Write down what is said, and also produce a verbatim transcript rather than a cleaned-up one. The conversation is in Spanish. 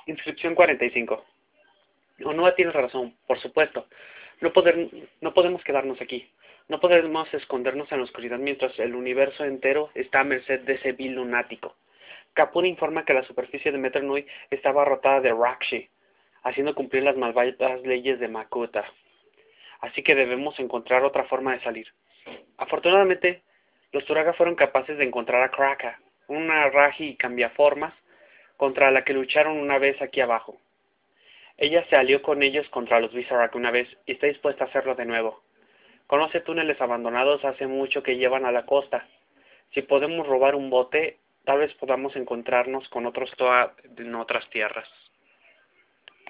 Inscripción cuarenta y cinco. Onoa tiene razón, por supuesto. No, poder, no podemos quedarnos aquí. No podemos escondernos en la oscuridad mientras el universo entero está a merced de ese vil lunático. Capone informa que la superficie de Meternui está abarrotada de Rakshi, haciendo cumplir las malvadas leyes de Makuta. Así que debemos encontrar otra forma de salir. Afortunadamente, los Turaga fueron capaces de encontrar a Kraka, una Raji cambiaformas contra la que lucharon una vez aquí abajo. Ella se alió con ellos contra los Visarak una vez y está dispuesta a hacerlo de nuevo. Conoce túneles abandonados hace mucho que llevan a la costa. Si podemos robar un bote, tal vez podamos encontrarnos con otros Toa en otras tierras.